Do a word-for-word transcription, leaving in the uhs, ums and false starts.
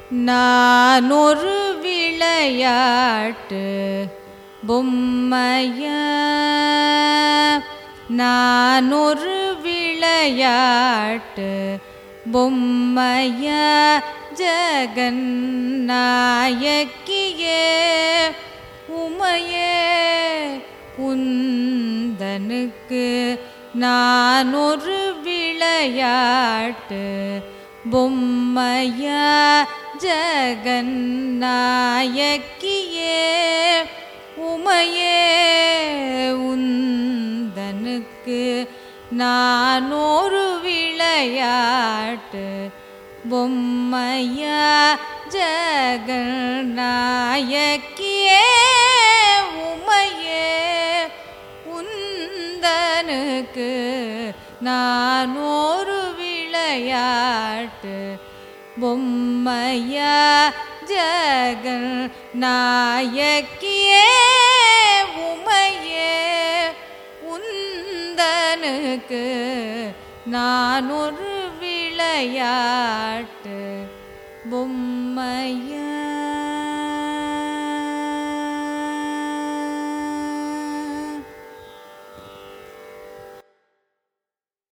நானொரு விளையாட்டு பொம்மைய நானொரு விளையாட்டு பொம்மைய ஜெகந்நாயகியே உமையே உந்தனுக்கு நானொரு விளையாட்டு பொம்மைய ஜெகந்நாயகியே உமையே உந்தனுக்கு நானொரு விளையாட்டு பொம்மைய ஜெகந்நாயகியே உமையே உந்தனுக்கு நானொரு விளையாட்டு பொம்மைய ஜெகந்நாயகியே உமையே உந்தனுக்கு நானொரு விளையாட்டு பொம்மைய